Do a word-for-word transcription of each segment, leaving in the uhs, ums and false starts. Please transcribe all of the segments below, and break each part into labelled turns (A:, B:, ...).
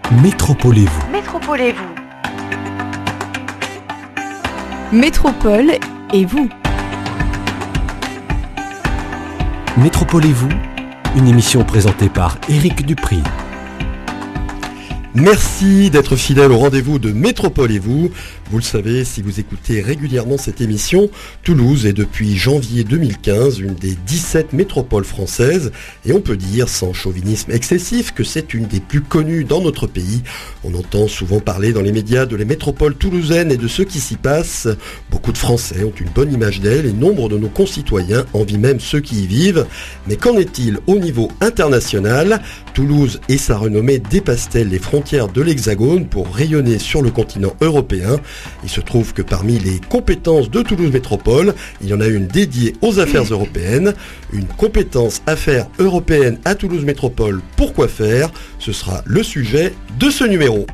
A: Métropolez-vous.
B: Métropolez-vous.
C: Métropole et vous.
A: Métropolez-vous, une émission présentée par Éric Dupri.
D: Merci d'être fidèle au rendez-vous de Métropolez-vous. Vous le savez, si vous écoutez régulièrement cette émission, Toulouse est depuis janvier deux mille quinze une des dix-sept métropoles françaises et on peut dire, sans chauvinisme excessif, que c'est une des plus connues dans notre pays. On entend souvent parler dans les médias de la métropole toulousaine et de ce qui s'y passe. Beaucoup de Français ont une bonne image d'elle et nombre de nos concitoyens envient même ceux qui y vivent. Mais qu'en est-il au niveau international ? Toulouse et sa renommée dépassent-elles les frontières de l'Hexagone pour rayonner sur le continent européen ? Il se trouve que parmi les compétences de Toulouse Métropole, il y en a une dédiée aux affaires européennes, une compétence affaires européennes à Toulouse Métropole. Pourquoi faire ? Ce sera le sujet de ce numéro.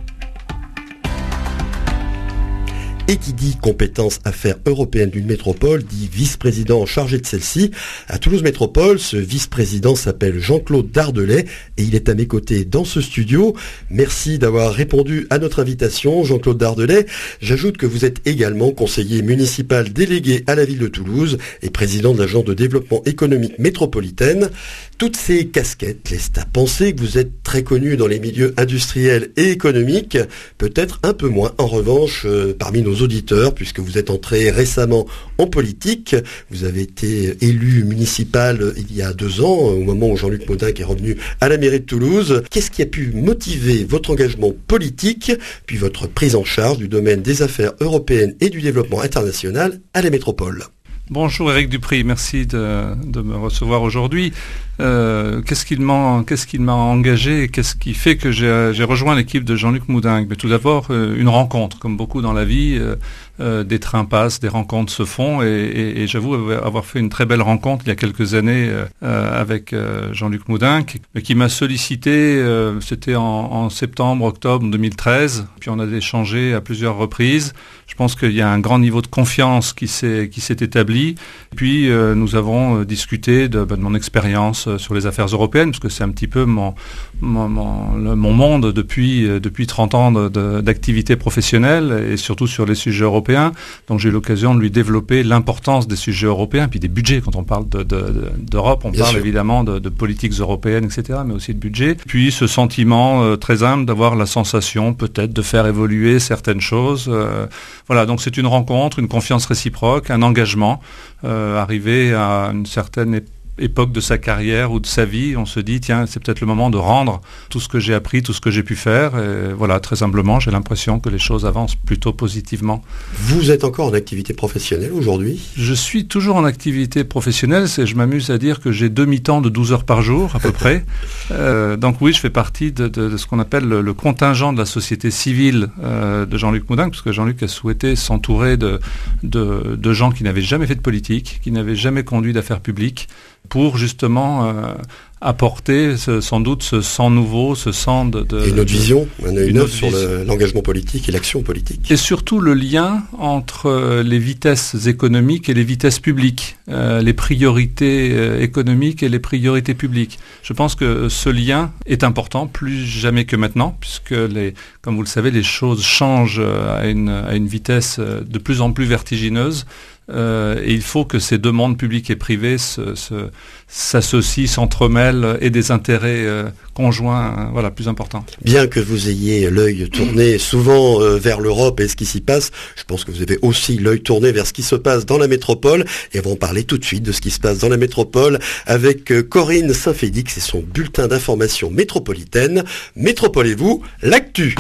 D: Et qui dit compétence affaires européennes d'une métropole dit vice-président chargé de celle-ci. À Toulouse Métropole, ce vice-président s'appelle Jean-Claude Dardelais et il est à mes côtés dans ce studio. Merci d'avoir répondu à notre invitation, Jean-Claude Dardelais. J'ajoute que vous êtes également conseiller municipal délégué à la ville de Toulouse et président de l'agence de développement économique métropolitaine. Toutes ces casquettes laissent à penser que vous êtes très connu dans les milieux industriels et économiques, peut-être un peu moins en revanche euh, parmi nos auditeurs, puisque vous êtes entré récemment en politique. Vous avez été élu municipal il y a deux ans, au moment où Jean-Luc Maudenc est revenu à la mairie de Toulouse. Qu'est-ce qui a pu motiver votre engagement politique, puis votre prise en charge du domaine des affaires européennes et du développement international à la métropole ?
E: Bonjour Éric Dupri, merci de, de me recevoir aujourd'hui. Euh, qu'est-ce qu'il m'a, qu'est-ce qu'il m'a engagé et qu'est-ce qui fait que j'ai, j'ai rejoint l'équipe de Jean-Luc Maudenc ? Mais tout d'abord, euh, une rencontre, comme beaucoup dans la vie, euh, euh, des trains passent, des rencontres se font et, et, et j'avoue avoir fait une très belle rencontre il y a quelques années euh, avec euh, Jean-Luc Maudenc, qui, qui m'a sollicité, euh, c'était en, en septembre, octobre deux mille treize, puis on a échangé à plusieurs reprises. Je pense qu'il y a un grand niveau de confiance qui s'est, qui s'est établi. Puis euh, nous avons euh, discuté de, de mon expérience euh, sur les affaires européennes, parce que c'est un petit peu mon, mon, mon, le, mon monde depuis, euh, depuis trente ans de, de, d'activité professionnelle, et surtout sur les sujets européens. Donc j'ai eu l'occasion de lui développer l'importance des sujets européens, puis des budgets. Quand on parle de, de, de, d'Europe, on Bien parle sûr. évidemment de, de politiques européennes, et cetera, mais aussi de budget. Puis ce sentiment euh, très humble d'avoir la sensation peut-être de faire évoluer certaines choses. Euh, voilà, donc c'est une rencontre, une confiance réciproque, un engagement. Euh, arrivé à une certaine époque, époque de sa carrière ou de sa vie, on se dit tiens, c'est peut-être le moment de rendre tout ce que j'ai appris, tout ce que j'ai pu faire. Et voilà, très humblement, j'ai l'impression que les choses avancent plutôt positivement.
D: Vous êtes encore en activité professionnelle aujourd'hui ?
E: Je suis toujours en activité professionnelle. C'est, je m'amuse à dire que j'ai deux mi-temps de douze heures par jour à peu près. Euh, donc oui, je fais partie de, de, de ce qu'on appelle le, le contingent de la société civile euh, de Jean-Luc Maudenc, parce que Jean-Luc a souhaité s'entourer de, de, de gens qui n'avaient jamais fait de politique, qui n'avaient jamais conduit d'affaires publiques, pour justement euh, apporter ce, sans doute ce sang nouveau, ce sang de... de
D: et une autre vision, un œil neuf sur
E: vision.
D: Le, l'engagement politique et l'action politique.
E: Et surtout le lien entre les vitesses économiques et les vitesses publiques, euh, les priorités euh, économiques et les priorités publiques. Je pense que ce lien est important, plus jamais que maintenant, puisque, les, comme vous le savez, les choses changent à une, à une vitesse de plus en plus vertigineuse. Euh, et il faut que ces deux mondes publics et privés se, se, s'associent, s'entremêlent et des intérêts euh, conjoints euh, voilà, plus importants.
D: Bien que vous ayez l'œil tourné souvent euh, vers l'Europe et ce qui s'y passe, je pense que vous avez aussi l'œil tourné vers ce qui se passe dans la métropole. Et on va en parler tout de suite de ce qui se passe dans la métropole avec euh, Corinne Saint-Fédix et son bulletin d'information métropolitaine. Métropolez-vous, l'actu.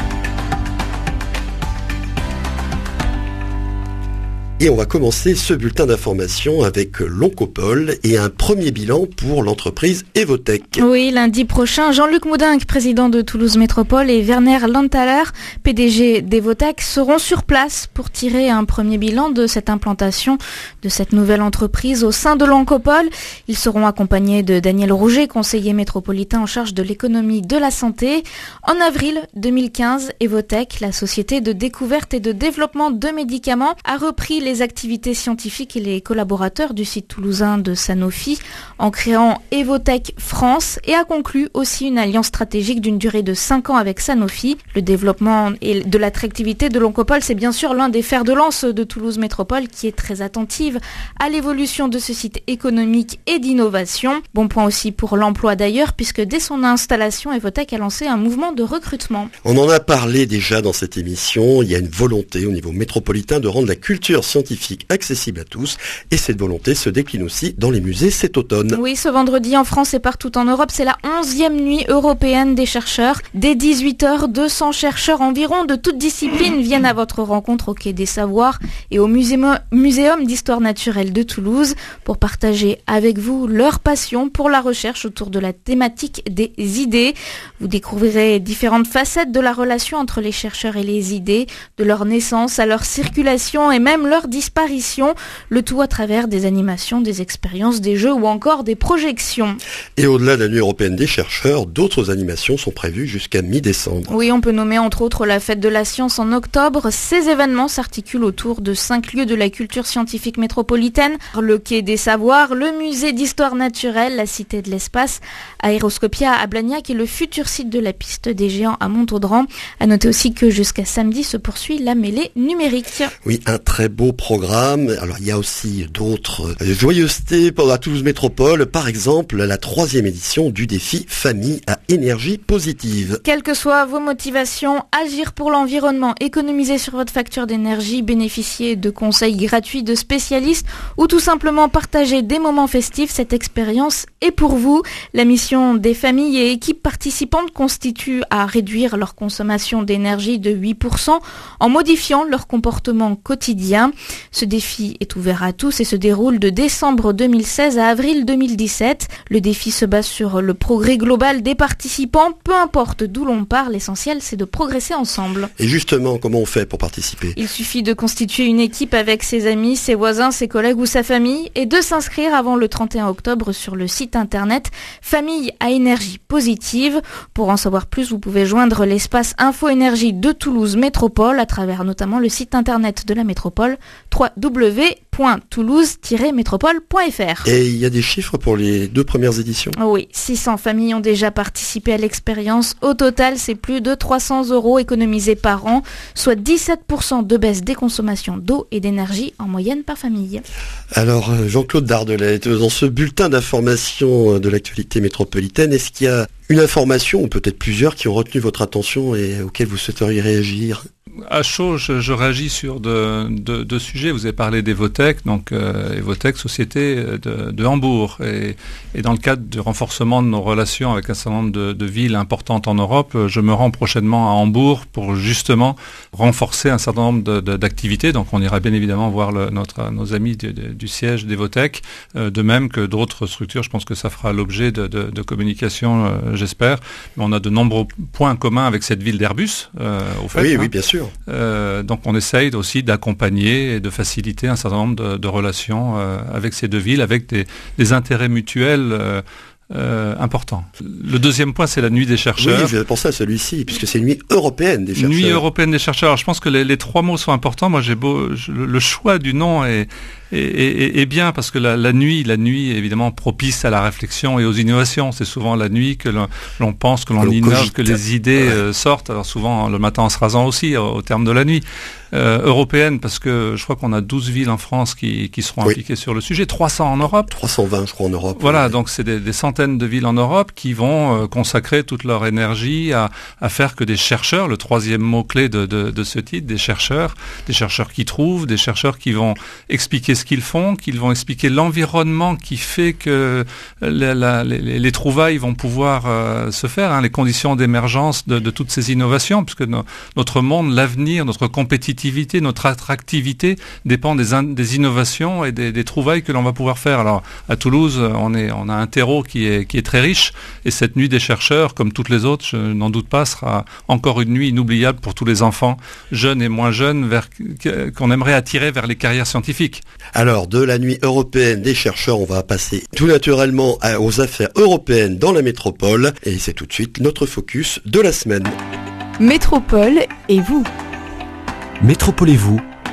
D: Et on va commencer ce bulletin d'information avec l'Oncopole et un premier bilan pour l'entreprise Evotech.
C: Oui, lundi prochain, Jean-Luc Maudenc, président de Toulouse Métropole, et Werner Lanthaler, P D G d'Evotech, seront sur place pour tirer un premier bilan de cette implantation de cette nouvelle entreprise au sein de l'Oncopole. Ils seront accompagnés de Daniel Rouget, conseiller métropolitain en charge de l'économie de la santé. En avril deux mille quinze, Evotech, la société de découverte et de développement de médicaments, a repris les les activités scientifiques et les collaborateurs du site toulousain de Sanofi en créant Evotech France et a conclu aussi une alliance stratégique d'une durée de cinq ans avec Sanofi. Le développement et de l'attractivité de l'Oncopole, c'est bien sûr l'un des fers de lance de Toulouse Métropole qui est très attentive à l'évolution de ce site économique et d'innovation. Bon point aussi pour l'emploi d'ailleurs, puisque dès son installation, Evotech a lancé un mouvement de recrutement.
D: On en a parlé déjà dans cette émission, il y a une volonté au niveau métropolitain de rendre la culture scientifique accessible à tous et cette volonté se décline aussi dans les musées cet automne.
C: Oui, ce vendredi en France et partout en Europe, c'est la onzième nuit européenne des chercheurs. Dès dix-huit heures, deux cents chercheurs environ de toutes disciplines viennent à votre rencontre au Quai des Savoirs et au Muséum, Muséum d'Histoire Naturelle de Toulouse pour partager avec vous leur passion pour la recherche autour de la thématique des idées. Vous découvrirez différentes facettes de la relation entre les chercheurs et les idées, de leur naissance à leur circulation et même leur disparition, le tout à travers des animations, des expériences, des jeux ou encore des projections.
D: Et au-delà de la nuit européenne des chercheurs, d'autres animations sont prévues jusqu'à mi-décembre.
C: Oui, on peut nommer entre autres la fête de la science en octobre. Ces événements s'articulent autour de cinq lieux de la culture scientifique métropolitaine, le Quai des Savoirs, le musée d'histoire naturelle, la Cité de l'espace, Aéroscopia à Blagnac et le futur site de la piste des géants à Montaudran. À noter aussi que jusqu'à samedi se poursuit la mêlée numérique.
D: Oui, un très beau programme. Alors il y a aussi d'autres joyeusetés pour la Toulouse Métropole, par exemple la troisième édition du défi Famille à énergie positive.
C: Quelles que soient vos motivations, agir pour l'environnement, économiser sur votre facture d'énergie, bénéficier de conseils gratuits de spécialistes ou tout simplement partager des moments festifs, cette expérience est pour vous. La mission des familles et équipes participantes constitue à réduire leur consommation d'énergie de huit pour cent en modifiant leur comportement quotidien. Ce défi est ouvert à tous et se déroule de décembre deux mille seize à avril deux mille dix-sept. Le défi se base sur le progrès global des participants, peu importe d'où l'on part, l'essentiel c'est de progresser ensemble.
D: Et justement, comment on fait pour participer ?
C: Il suffit de constituer une équipe avec ses amis, ses voisins, ses collègues ou sa famille et de s'inscrire avant le trente et un octobre sur le site internet Famille à énergie positive. Pour en savoir plus, vous pouvez joindre l'espace Info Énergie de Toulouse Métropole à travers notamment le site internet de la métropole w w w point toulouse tiret métropole point f r.
D: Et il y a des chiffres pour les deux premières éditions ?
C: Oui, six cents familles ont déjà participé à l'expérience. Au total, c'est plus de trois cents euros économisés par an, soit dix-sept pour cent de baisse des consommations d'eau et d'énergie en moyenne par famille.
D: Alors, Jean-Claude Dardelet, dans ce bulletin d'information de l'actualité métropolitaine, est-ce qu'il y a une information, ou peut-être plusieurs, qui ont retenu votre attention et auxquelles vous souhaiteriez réagir ?
E: À chaud, je, je réagis sur deux de, de sujets. Vous avez parlé d'Evotech, donc euh, Evotech, société de, de Hambourg. Et, et dans le cadre du renforcement de nos relations avec un certain nombre de, de villes importantes en Europe, je me rends prochainement à Hambourg pour justement renforcer un certain nombre de, de, d'activités. Donc on ira bien évidemment voir le, notre, nos amis du, du siège d'Evotech, euh, de même que d'autres structures. Je pense que ça fera l'objet de, de, de communication, euh, j'espère. Mais on a de nombreux points communs avec cette ville d'Airbus, euh, au fait.
D: Oui,
E: hein.
D: oui, bien sûr.
E: Euh, donc on essaye aussi d'accompagner et de faciliter un certain nombre de, de relations euh, avec ces deux villes, avec des, des intérêts mutuels euh, euh, importants. Le deuxième point, c'est la nuit des chercheurs.
D: Oui, je vais penser à celui-ci, puisque c'est une nuit européenne des chercheurs.
E: Nuit européenne des chercheurs. Alors, je pense que les, les trois mots sont importants. Moi, j'ai beau, je, le choix du nom est Et, et, et bien parce que la, la nuit, la nuit est évidemment propice à la réflexion et aux innovations. C'est souvent la nuit que l'on, l'on pense, que l'on innove, cogite. Que les idées ouais. euh, sortent. Alors souvent le matin en se rasant aussi au, au terme de la nuit. Euh, européenne parce que je crois qu'on a douze villes en France qui, qui seront oui. impliquées sur le sujet, trois cents en Europe.
D: trois cent vingt je crois en Europe.
E: Voilà,
D: oui.
E: donc c'est des, des centaines de villes en Europe qui vont euh, consacrer toute leur énergie à, à faire que des chercheurs, le troisième mot-clé de, de, de ce titre, des chercheurs, des chercheurs qui trouvent, des chercheurs qui vont expliquer ce qu'ils font, qu'ils vont expliquer l'environnement qui fait que la, la, les, les trouvailles vont pouvoir euh, se faire, hein, les conditions d'émergence de, de toutes ces innovations, puisque no, notre monde, l'avenir, notre compétitivité, notre attractivité dépend des, in, des innovations et des, des trouvailles que l'on va pouvoir faire. Alors à Toulouse, on, est, on a un terreau qui est, qui est très riche et cette nuit des chercheurs, comme toutes les autres, je n'en doute pas, sera encore une nuit inoubliable pour tous les enfants, jeunes et moins jeunes, vers, qu'on aimerait attirer vers les carrières scientifiques.
D: Alors de la nuit européenne des chercheurs, on va passer tout naturellement aux affaires européennes dans la métropole et c'est tout de suite notre focus de la semaine.
B: Métropole et vous.
A: Métropole et vous,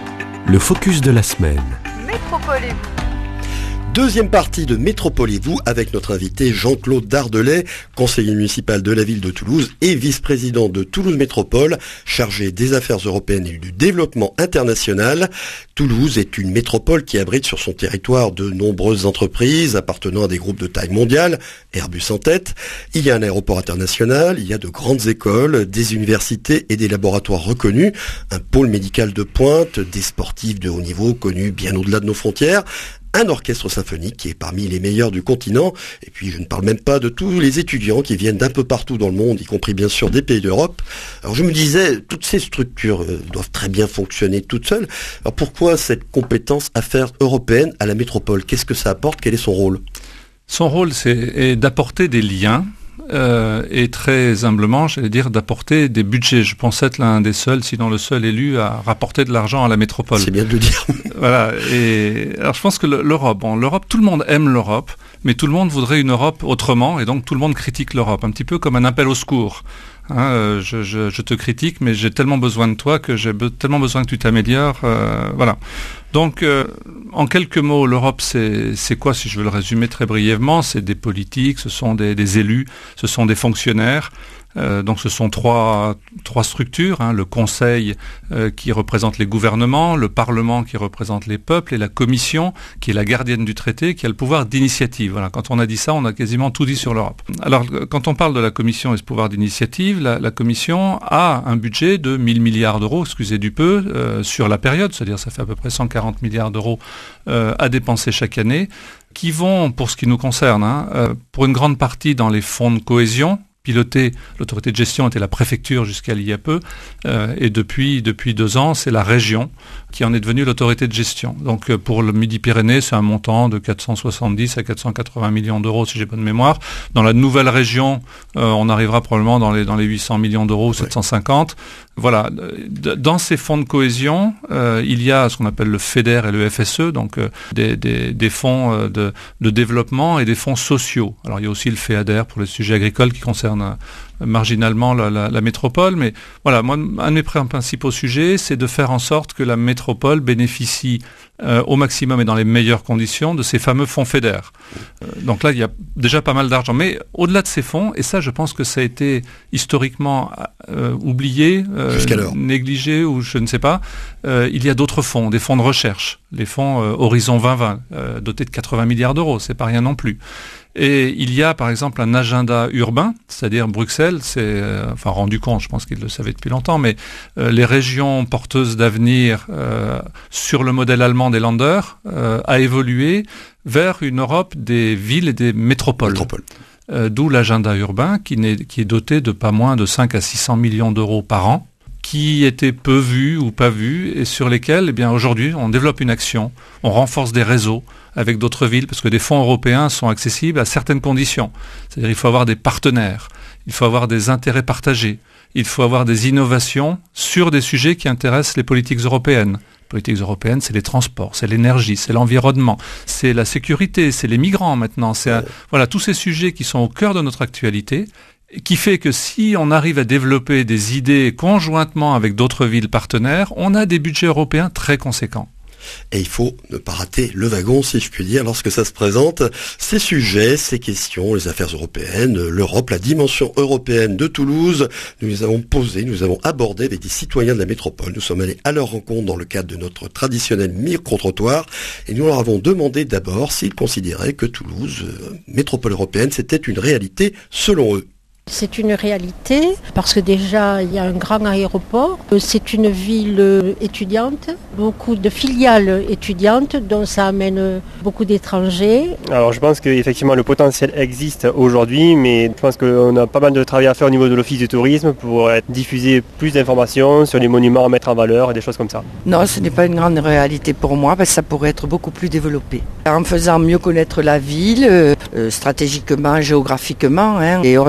A: Le focus de la semaine.
B: Métropolez-vous.
D: Deuxième partie de Métropolez-vous avec notre invité Jean-Claude Dardelais, conseiller municipal de la ville de Toulouse et vice-président de Toulouse Métropole, chargé des affaires européennes et du développement international. Toulouse est une métropole qui abrite sur son territoire de nombreuses entreprises appartenant à des groupes de taille mondiale, Airbus en tête. Il y a un aéroport international, il y a de grandes écoles, des universités et des laboratoires reconnus, un pôle médical de pointe, des sportifs de haut niveau connus bien au-delà de nos frontières, un orchestre symphonique qui est parmi les meilleurs du continent, et puis je ne parle même pas de tous les étudiants qui viennent d'un peu partout dans le monde, y compris bien sûr des pays d'Europe. Alors je me disais, toutes ces structures euh, doivent très bien fonctionner toutes seules. Alors pourquoi cette compétence affaires européennes à la métropole? Qu'est-ce que ça apporte? Quel est son rôle?
E: Son rôle, c'est est d'apporter des liens. Euh, et très humblement, j'allais dire, d'apporter des budgets. Je pense être l'un des seuls, sinon le seul élu, à rapporter de l'argent à la métropole.
D: C'est bien de le dire.
E: Voilà. Et alors, je pense que l'Europe, bon, l'Europe, tout le monde aime l'Europe, mais tout le monde voudrait une Europe autrement, et donc tout le monde critique l'Europe, un petit peu comme un appel au secours. Hein, euh, je, je, je te critique, mais j'ai tellement besoin de toi que j'ai be- tellement besoin que tu t'améliores. Euh, voilà. Donc, euh, en quelques mots, l'Europe, c'est, c'est quoi, si je veux le résumer très brièvement? C'est des politiques, ce sont des, des élus, ce sont des fonctionnaires. Euh, donc ce sont trois trois structures, hein, le Conseil euh, qui représente les gouvernements, le Parlement qui représente les peuples et la Commission qui est la gardienne du traité, qui a le pouvoir d'initiative. Voilà, quand on a dit ça, on a quasiment tout dit sur l'Europe. Alors quand on parle de la Commission et ce pouvoir d'initiative, la, la Commission a un budget de mille milliards d'euros, excusez du peu, euh, sur la période, c'est-à-dire ça fait à peu près cent quarante milliards d'euros euh, à dépenser chaque année, qui vont, pour ce qui nous concerne, hein, euh, pour une grande partie dans les fonds de cohésion, piloté, l'autorité de gestion était la préfecture jusqu'à il y a peu, euh, et depuis depuis deux ans, c'est la région qui en est devenue l'autorité de gestion. Donc euh, pour le Midi-Pyrénées, c'est un montant de quatre cent soixante-dix à quatre cent quatre-vingts millions d'euros, si j'ai bonne mémoire. Dans la nouvelle région, euh, on arrivera probablement dans les dans les huit cents millions d'euros, sept cent cinquante. Voilà. Dans ces fonds de cohésion, euh, il y a ce qu'on appelle le FEDER et le F S E, donc euh, des, des, des fonds de, de développement et des fonds sociaux. Alors il y a aussi le FEADER pour les sujets agricoles qui concernent euh, marginalement la, la, la métropole. Mais voilà, moi, un de mes principaux sujets, c'est de faire en sorte que la métropole bénéficie euh, au maximum et dans les meilleures conditions de ces fameux fonds FEDER. Euh, donc là, il y a déjà pas mal d'argent. Mais au-delà de ces fonds, et ça, je pense que ça a été historiquement euh, oublié, euh, négligé ou je ne sais pas, euh, il y a d'autres fonds, des fonds de recherche, les fonds euh, Horizon vingt vingt, euh, dotés de quatre-vingts milliards d'euros, c'est pas rien non plus. Et il y a par exemple un agenda urbain, c'est-à-dire Bruxelles, c'est euh, enfin rendu compte, je pense qu'ils le savaient depuis longtemps, mais euh, les régions porteuses d'avenir euh, sur le modèle allemand des Länder euh, a évolué vers une Europe des villes et des métropoles.
D: Métropole.
E: Euh, d'où l'agenda urbain qui, n'est, qui est doté de pas moins de cinq à six cents millions d'euros par an, qui étaient peu vus ou pas vus et sur lesquels, eh bien, aujourd'hui, on développe une action, on renforce des réseaux avec d'autres villes parce que des fonds européens sont accessibles à certaines conditions. C'est-à-dire il faut avoir des partenaires, il faut avoir des intérêts partagés, il faut avoir des innovations sur des sujets qui intéressent les politiques européennes. Les politiques européennes, c'est les transports, c'est l'énergie, c'est l'environnement, c'est la sécurité, c'est les migrants maintenant. C'est un, voilà, tous ces sujets qui sont au cœur de notre actualité, qui fait que si on arrive à développer des idées conjointement avec d'autres villes partenaires, on a des budgets européens très conséquents.
D: Et il faut ne pas rater le wagon, si je puis dire, lorsque ça se présente. Ces sujets, ces questions, les affaires européennes, l'Europe, la dimension européenne de Toulouse, nous les avons posées, nous avons abordé avec des citoyens de la métropole. Nous sommes allés à leur rencontre dans le cadre de notre traditionnel micro-trottoir et nous leur avons demandé d'abord s'ils considéraient que Toulouse, euh, métropole européenne, c'était une réalité selon eux.
B: C'est une réalité parce que déjà il y a un grand aéroport, c'est une ville étudiante, beaucoup de filiales étudiantes dont ça amène beaucoup d'étrangers.
F: Alors je pense qu'effectivement le potentiel existe aujourd'hui, mais je pense qu'on a pas mal de travail à faire au niveau de l'office du tourisme pour diffuser plus d'informations sur les monuments à mettre en valeur et des choses comme ça.
G: Non, ce n'est pas une grande réalité pour moi parce que ça pourrait être beaucoup plus développé. En faisant mieux connaître la ville, euh, stratégiquement, géographiquement, hein, et heureusement qu'on a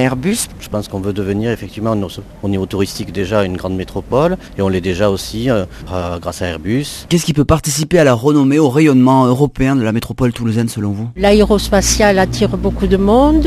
G: Airbus.
H: Je pense qu'on veut devenir effectivement au niveau touristique déjà une grande métropole et on l'est déjà aussi euh, grâce à Airbus.
I: Qu'est-ce qui peut participer à la renommée, au rayonnement européen de la métropole toulousaine selon vous ?
B: L'aérospatiale attire beaucoup de monde,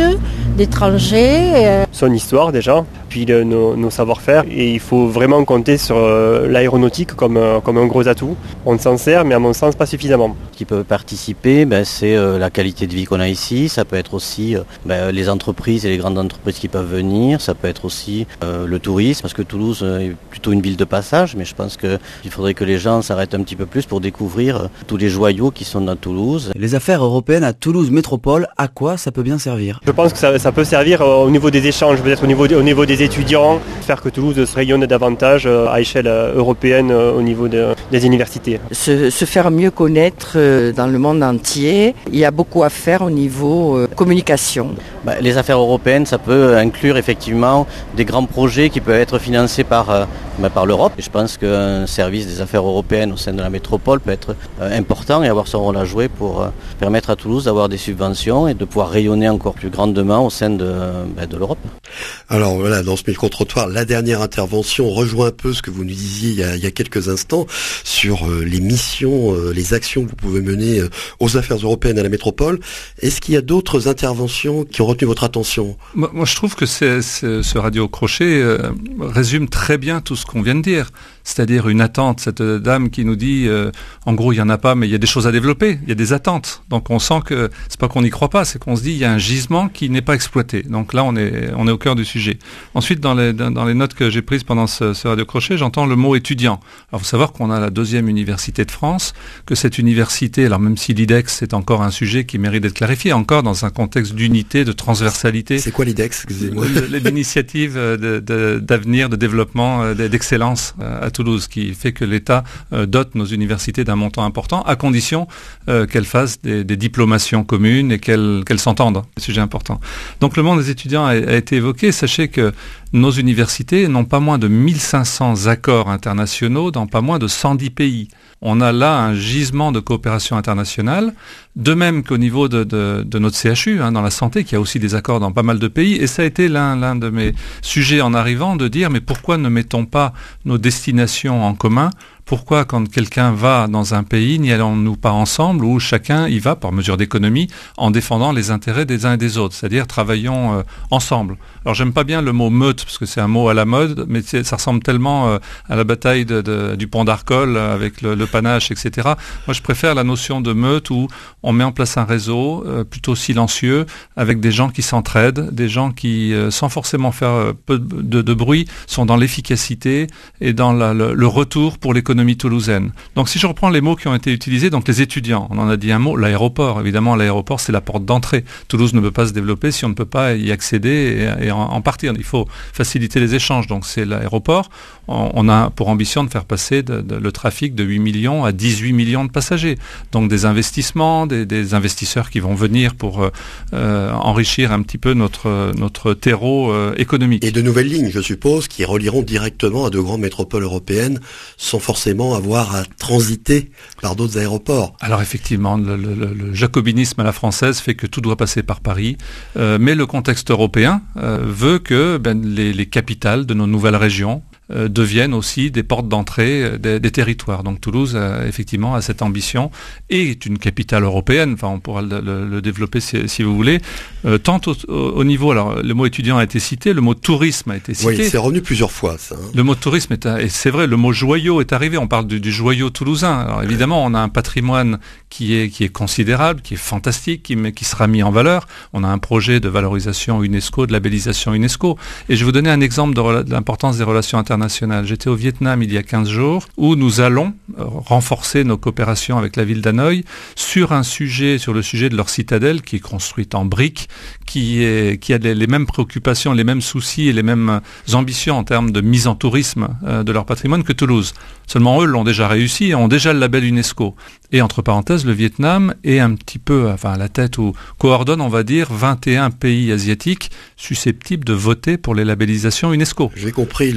B: d'étrangers.
F: Son histoire déjà, puis le, nos, nos savoir-faire et il faut vraiment compter sur euh, l'aéronautique comme, euh, comme un gros atout. On s'en sert mais à mon sens pas suffisamment.
H: Ce qui peut participer, ben, c'est euh, la qualité de vie qu'on a ici, ça peut être aussi euh, ben, les entreprises et les grandes entreprises qui peuvent venir, ça peut être aussi euh, le tourisme, parce que Toulouse euh, est plutôt une ville de passage, mais je pense qu'il faudrait que les gens s'arrêtent un petit peu plus pour découvrir euh, tous les joyaux qui sont dans Toulouse.
I: Les affaires européennes à Toulouse Métropole, à quoi ça peut bien servir ?
F: Je pense que ça, ça peut servir euh, au niveau des échanges, peut-être au niveau, au niveau des étudiants, faire que Toulouse se rayonne davantage euh, à échelle euh, européenne euh, au niveau de, des universités.
G: Se, se faire mieux connaître euh, dans le monde entier, il y a beaucoup à faire au niveau euh, communication.
H: Bah, les affaires européennes, ça peut inclure effectivement des grands projets qui peuvent être financés par, euh, bah, par l'Europe. Et je pense qu'un service des affaires européennes au sein de la métropole peut être euh, important et avoir son rôle à jouer pour euh, permettre à Toulouse d'avoir des subventions et de pouvoir rayonner encore plus grandement au sein de, bah, de l'Europe.
D: Alors voilà, dans ce micro-trottoir, la dernière intervention rejoint un peu ce que vous nous disiez il y a, il y a quelques instants sur euh, les missions, euh, les actions que vous pouvez mener euh, aux affaires européennes à la métropole. Est-ce qu'il y a d'autres interventions qui ont retenu votre attention ?
E: Moi, moi je trouve que c'est, c'est, ce radio-crochet euh, résume très bien tout ce qu'on vient de dire. C'est-à-dire une attente, cette dame qui nous dit, euh, en gros, il n'y en a pas, mais il y a des choses à développer, il y a des attentes. Donc on sent que c'est pas qu'on n'y croit pas, c'est qu'on se dit il y a un gisement qui n'est pas exploité. Donc là, on est, on est au cœur du sujet. Ensuite, dans les, dans les notes que j'ai prises pendant ce, ce radio-crochet, j'entends le mot étudiant. Alors, il faut savoir qu'on a la deuxième université de France, que cette université, alors même si l'I D E X c'est encore un sujet qui mérite d'être clarifié, encore dans un contexte d'unité, de transversalité.
D: C'est quoi l'I D E X ? Excusez-moi.
E: L'initiative de, de, d'avenir, de développement, d'excellence à Toulouse, qui fait que l'État euh, dote nos universités d'un montant important, à condition euh, qu'elles fassent des, des diplomations communes et qu'elles, qu'elles s'entendent. C'est un sujet important. Donc le monde des étudiants a, a été évoqué. Sachez que nos universités n'ont pas moins de mille cinq cents accords internationaux dans pas moins de cent dix pays. On a là un gisement de coopération internationale, de même qu'au niveau de, de, de notre C H U, hein, dans la santé, qui a aussi des accords dans pas mal de pays. Et ça a été l'un, l'un de mes sujets en arrivant, de dire, mais pourquoi ne mettons pas nos destinations en commun ? Pourquoi, quand quelqu'un va dans un pays, n'y allons-nous pas ensemble, où chacun y va par mesure d'économie, en défendant les intérêts des uns et des autres, c'est-à-dire travaillons euh, ensemble. Alors j'aime pas bien le mot meute, parce que c'est un mot à la mode, mais ça ressemble tellement euh, à la bataille de, de, du pont d'Arcole, avec le, le panache, et cetera. Moi je préfère la notion de meute, où on met en place un réseau euh, plutôt silencieux, avec des gens qui s'entraident, des gens qui, euh, sans forcément faire euh, peu de, de bruit, sont dans l'efficacité et dans la, le, le retour pour l'économie toulousaine. Donc si je reprends les mots qui ont été utilisés, donc les étudiants, on en a dit un mot, l'aéroport, évidemment l'aéroport c'est la porte d'entrée. Toulouse ne peut pas se développer si on ne peut pas y accéder et, et en, en partir. Il faut faciliter les échanges, donc c'est l'aéroport. On, on a pour ambition de faire passer de, de, le trafic de huit millions à dix-huit millions de passagers. Donc des investissements, des, des investisseurs qui vont venir pour euh, enrichir un petit peu notre, notre terreau euh, économique.
D: Et de nouvelles lignes, je suppose, qui relieront directement à de grandes métropoles européennes sans forcément avoir à transiter par d'autres aéroports.
E: Alors effectivement, le, le, le jacobinisme à la française fait que tout doit passer par Paris, euh, mais le contexte européen euh, veut que ben, les, les capitales de nos nouvelles régions euh, deviennent aussi des portes d'entrée euh, des, des territoires. Donc Toulouse, euh, effectivement, a cette ambition et est une capitale européenne. Enfin, on pourra le, le, le développer si, si vous voulez. Euh, tant au, au, au niveau, alors le mot étudiant a été cité, le mot tourisme a été cité.
D: Oui, c'est revenu plusieurs fois, ça. Hein.
E: Le mot tourisme est, et c'est vrai, le mot joyau est arrivé. On parle du, du joyau toulousain. Alors évidemment, on a un patrimoine qui est qui est considérable, qui est fantastique, qui, qui sera mis en valeur. On a un projet de valorisation UNESCO, de labellisation UNESCO. Et je vais vous donner un exemple de, rela- de l'importance des relations internationales. J'étais au Vietnam il y a quinze jours, où nous allons renforcer nos coopérations avec la ville d'Hanoï sur un sujet, sur le sujet de leur citadelle, qui est construite en briques, qui est qui a les, les mêmes préoccupations, les mêmes soucis et les mêmes ambitions en termes de mise en tourisme euh, de leur patrimoine que Toulouse. Seulement eux l'ont déjà réussi et ont déjà le label UNESCO. Et entre parenthèses, le Vietnam est un petit peu, enfin à la tête ou coordonne, on va dire, vingt et un pays asiatiques susceptibles de voter pour les labellisations UNESCO.
D: J'ai compris l'allusion.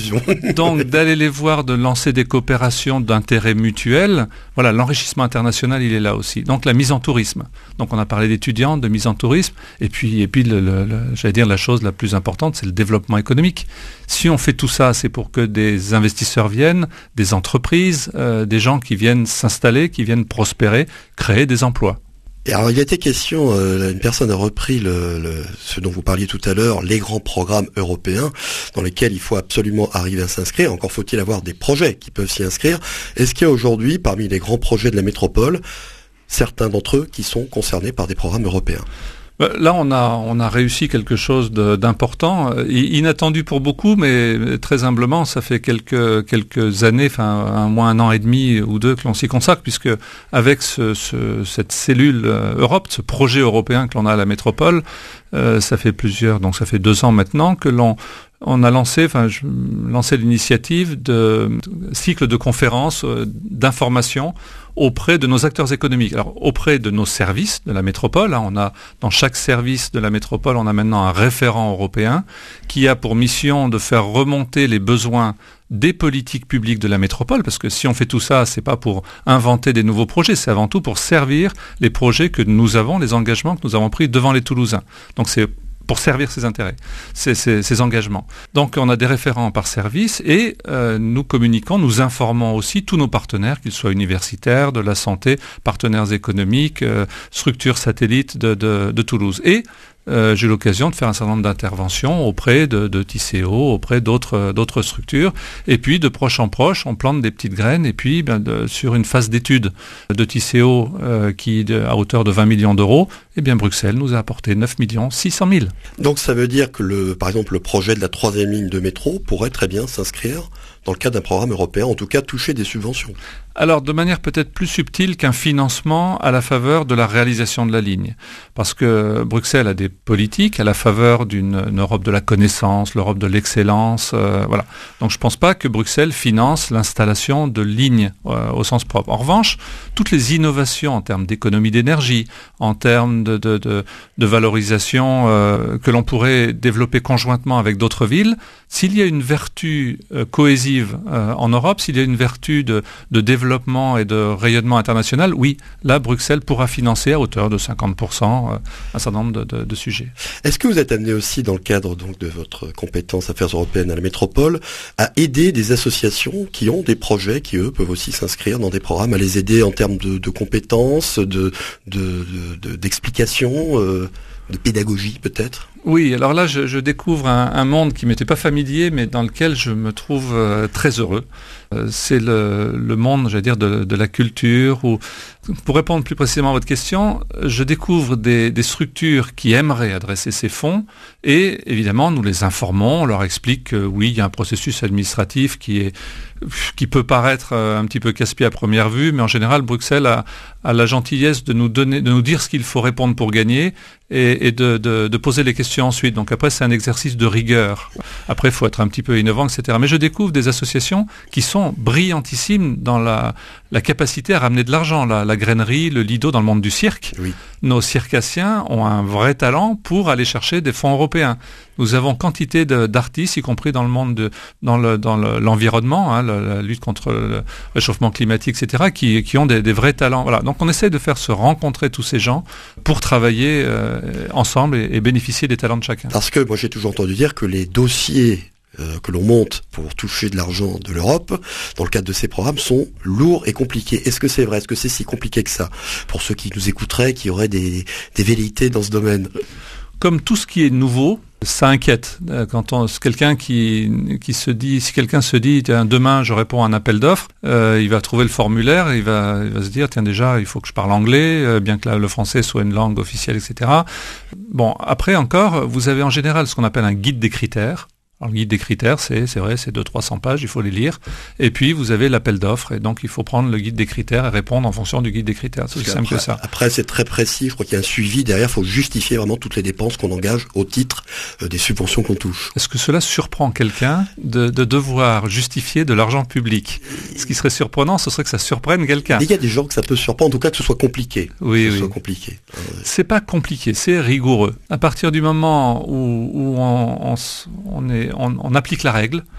D: conclusion.
E: Donc d'aller les voir, de lancer des coopérations d'intérêt mutuel. Voilà, l'enrichissement international, il est là aussi. Donc la mise en tourisme. Donc on a parlé d'étudiants, de mise en tourisme, et puis et puis le, le, le, j'allais dire la chose la plus importante, c'est le développement économique. Si on fait tout ça, c'est pour que des investisseurs viennent, des entreprises, euh, des gens qui viennent s'installer, qui viennent prospérer, créer des emplois.
D: Et alors il a été question, euh, une personne a repris le, le, ce dont vous parliez tout à l'heure, les grands programmes européens dans lesquels il faut absolument arriver à s'inscrire. Encore faut-il avoir des projets qui peuvent s'y inscrire. Est-ce qu'il y a aujourd'hui, parmi les grands projets de la métropole, certains d'entre eux qui sont concernés par des programmes européens ?
E: Là, on a on a réussi quelque chose de, d'important, inattendu pour beaucoup, mais très humblement, ça fait quelques quelques années, enfin un moins un an et demi ou deux que l'on s'y consacre, puisque avec ce, ce cette cellule Europe, ce projet européen que l'on a à la métropole, euh, ça fait plusieurs, donc ça fait deux ans maintenant que l'on on a lancé, enfin, je, lancé l'initiative de cycle de conférences, euh, d'information auprès de nos acteurs économiques. Alors, auprès de nos services de la métropole, hein, on a, dans chaque service de la métropole, on a maintenant un référent européen qui a pour mission de faire remonter les besoins des politiques publiques de la métropole, parce que si on fait tout ça, c'est pas pour inventer des nouveaux projets, c'est avant tout pour servir les projets que nous avons, les engagements que nous avons pris devant les Toulousains. Donc, c'est pour servir ses intérêts, ses, ses, ses engagements. Donc on a des référents par service et euh, nous communiquons, nous informons aussi tous nos partenaires, qu'ils soient universitaires, de la santé, partenaires économiques, euh, structures satellites de, de, de Toulouse. Et Euh, j'ai eu l'occasion de faire un certain nombre d'interventions auprès de, de T C O, auprès d'autres, d'autres structures. Et puis, de proche en proche, on plante des petites graines. Et puis, ben, de, sur une phase d'étude de T C O euh, qui de, à hauteur de vingt millions d'euros, eh bien, Bruxelles nous a apporté neuf millions six cent mille.
D: Donc, ça veut dire que, le, par exemple, le projet de la troisième ligne de métro pourrait très bien s'inscrire dans le cadre d'un programme européen, en tout cas toucher des subventions.
E: Alors, de manière peut-être plus subtile qu'un financement à la faveur de la réalisation de la ligne. Parce que Bruxelles a des politiques à la faveur d'une Europe de la connaissance, l'Europe de l'excellence, euh, voilà. Donc, je ne pense pas que Bruxelles finance l'installation de lignes euh, au sens propre. En revanche, toutes les innovations en termes d'économie d'énergie, en termes de, de, de, de valorisation euh, que l'on pourrait développer conjointement avec d'autres villes, s'il y a une vertu euh, cohésive euh, en Europe, s'il y a une vertu de, de développement développement et de rayonnement international, oui, là, Bruxelles pourra financer à hauteur de cinquante pour cent un certain nombre de, de, de sujets.
D: Est-ce que vous êtes amené aussi, dans le cadre donc de votre compétence affaires européennes à la métropole, à aider des associations qui ont des projets qui, eux, peuvent aussi s'inscrire dans des programmes, à les aider en termes de, de compétences, de, de, de, d'explications, euh, de pédagogie peut-être ?
E: Oui, alors là, je, je découvre un, un monde qui m'était pas familier, mais dans lequel je me trouve euh, très heureux. Euh, c'est le, le monde, j'allais dire, de, de la culture. Où, pour répondre plus précisément à votre question, je découvre des, des structures qui aimeraient adresser ces fonds, et évidemment, nous les informons, on leur explique que oui, il y a un processus administratif qui est qui peut paraître un petit peu casse-pied à première vue, mais en général, Bruxelles a, a la gentillesse de nous donner, de nous dire ce qu'il faut répondre pour gagner et, et de, de, de poser les questions ensuite. Donc après, c'est un exercice de rigueur. Après, il faut être un petit peu innovant, et cetera. Mais je découvre des associations qui sont brillantissimes dans la, la capacité à ramener de l'argent. La, la grainerie, le Lido dans le monde du cirque. Oui. Nos circassiens ont un vrai talent pour aller chercher des fonds européens. Nous avons quantité de, d'artistes, y compris dans le monde de, dans le, dans le, l'environnement, hein, la, la lutte contre le réchauffement climatique, et cetera, qui, qui ont des, des vrais talents. Voilà. Donc on essaie de faire se rencontrer tous ces gens pour travailler euh, ensemble et, et bénéficier des talents de chacun.
D: Parce que moi j'ai toujours entendu dire que les dossiers euh, que l'on monte pour toucher de l'argent de l'Europe, dans le cadre de ces programmes, sont lourds et compliqués. Est-ce que c'est vrai ? Est-ce que c'est si compliqué que ça ? Pour ceux qui nous écouteraient, qui auraient des, des velléités dans ce domaine.
E: Comme tout ce qui est nouveau, ça inquiète. Quand on, quelqu'un qui, qui se dit, si quelqu'un se dit, tiens, demain je réponds à un appel d'offres, euh, il va trouver le formulaire, et il va, il va se dire, tiens, déjà, il faut que je parle anglais, euh, bien que la, le français soit une langue officielle, et cetera. Bon, après encore, vous avez en général ce qu'on appelle un guide des critères. Alors, le guide des critères, c'est, c'est vrai, c'est deux cents à trois cents pages, il faut les lire. Et puis, vous avez l'appel d'offres, et donc il faut prendre le guide des critères et répondre en fonction du guide des critères. C'est aussi simple que ça.
D: Après, c'est très précis, je crois qu'il y a un suivi. Derrière, il faut justifier vraiment toutes les dépenses qu'on engage au titre euh, des subventions qu'on touche.
E: Est-ce que cela surprend quelqu'un de, de devoir justifier de l'argent public ? Ce qui serait surprenant, ce serait que ça surprenne quelqu'un.
D: Il y a des gens que ça peut surprendre, en tout cas que ce soit compliqué.
E: Oui,
D: que ce
E: oui.
D: soit compliqué. Euh,
E: c'est pas compliqué, c'est rigoureux. À partir du moment où, où on, on, on, est, on, on applique la règle,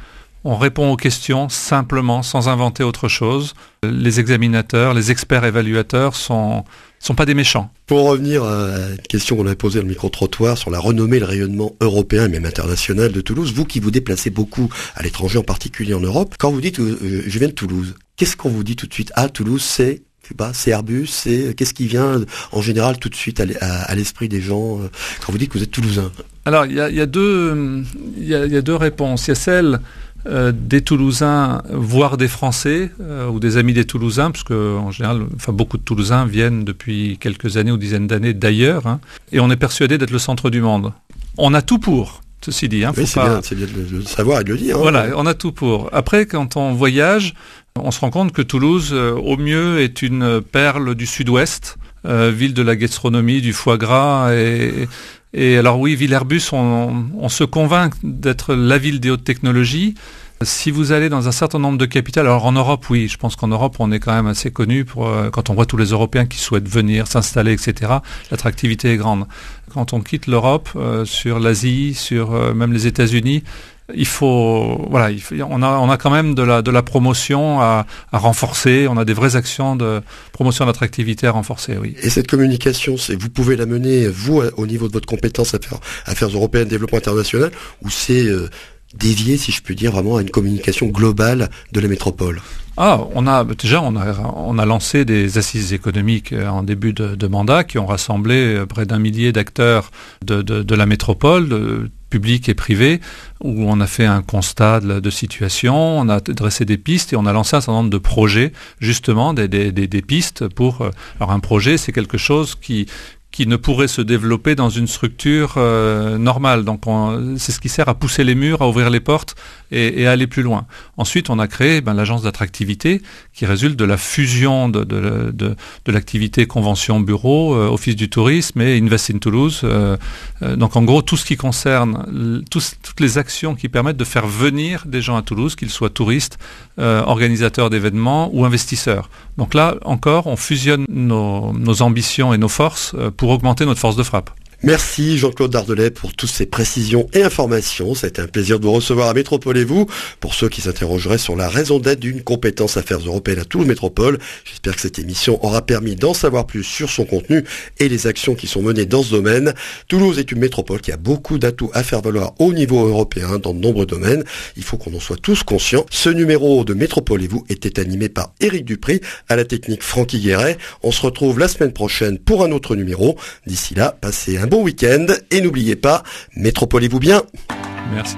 E: On répond aux questions simplement, sans inventer autre chose. Les examinateurs, les experts évaluateurs sont sont pas des méchants.
D: Pour revenir à une question qu'on avait posée dans le micro-trottoir sur la renommée et le rayonnement européen et même international de Toulouse, vous qui vous déplacez beaucoup à l'étranger, en particulier en Europe, quand vous dites euh, je viens de Toulouse, qu'est-ce qu'on vous dit tout de suite ? Ah, Toulouse, c'est, je sais pas, c'est Airbus, c'est qu'est-ce qui vient en général tout de suite à, à, à l'esprit des gens euh, quand vous dites que vous êtes toulousain ?
E: Alors, il y a, y a deux, il y a, y a deux réponses. Il y a celle Euh, des Toulousains, voire des Français euh, ou des amis des Toulousains, parce que en général, enfin beaucoup de Toulousains viennent depuis quelques années ou dizaines d'années d'ailleurs, hein, et on est persuadé d'être le centre du monde. On a tout pour, ceci dit. Hein,
D: oui,
E: faut
D: c'est,
E: pas...
D: bien, c'est bien de le savoir et de le dire. Hein.
E: Voilà, on a tout pour. Après, quand on voyage, on se rend compte que Toulouse, euh, au mieux, est une perle du sud-ouest, euh, ville de la gastronomie, du foie gras et... Et alors oui, ville Airbus, on, on se convainc d'être la ville des hautes technologies. Si vous allez dans un certain nombre de capitales, alors en Europe, oui, je pense qu'en Europe, on est quand même assez connu pour, euh, quand on voit tous les Européens qui souhaitent venir, s'installer, et cetera, l'attractivité est grande. Quand on quitte l'Europe, euh, sur l'Asie, sur euh, même les États-Unis, il faut, voilà, il faut, on a, on a quand même de la, de la promotion à, à renforcer. On a des vraies actions de promotion d'attractivité à renforcer, oui.
D: Et cette communication, c'est, vous pouvez la mener, vous, au niveau de votre compétence affaires, affaires européennes, développement international, ou c'est euh, dévié, si je puis dire, vraiment à une communication globale de la métropole?
E: Ah, on a déjà on a on a lancé des assises économiques en début de, de mandat qui ont rassemblé près d'un millier d'acteurs de, de, de la métropole, de, public et privé, où on a fait un constat de, de situation, on a dressé des pistes et on a lancé un certain nombre de projets, justement des, des, des, des pistes pour. Alors un projet, c'est quelque chose qui qui ne pourrait se développer dans une structure euh, normale. Donc on, c'est ce qui sert à pousser les murs, à ouvrir les portes et, et à aller plus loin. Ensuite, on a créé ben, l'agence d'attractivité qui résulte de la fusion de, de, de, de l'activité convention bureau, euh, office du tourisme et Invest in Toulouse. Euh, euh, donc en gros, tout ce qui concerne, tous, toutes les actions qui permettent de faire venir des gens à Toulouse, qu'ils soient touristes, euh, organisateurs d'événements ou investisseurs. Donc là, encore, on fusionne nos, nos ambitions et nos forces euh, pour pour augmenter notre force de frappe.
D: Merci Jean-Claude Dardelet pour toutes ces précisions et informations. Ça a été un plaisir de vous recevoir à Métropole et vous. Pour ceux qui s'interrogeraient sur la raison d'être d'une compétence affaires européennes à Toulouse Métropole, j'espère que cette émission aura permis d'en savoir plus sur son contenu et les actions qui sont menées dans ce domaine. Toulouse est une métropole qui a beaucoup d'atouts à faire valoir au niveau européen dans de nombreux domaines. Il faut qu'on en soit tous conscients. Ce numéro de Métropole et vous était animé par Éric Dupry, à la technique Francky Guéret. On se retrouve la semaine prochaine pour un autre numéro. D'ici là, passez un bon week-end et n'oubliez pas, métropolez-vous bien.
E: Merci.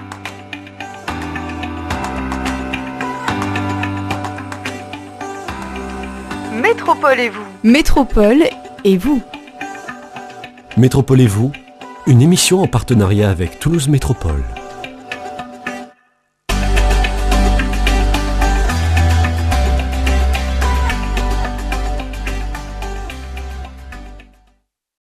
J: Métropole et vous.
K: Métropole et vous.
A: Métropole et vous, une émission en partenariat avec Toulouse Métropole.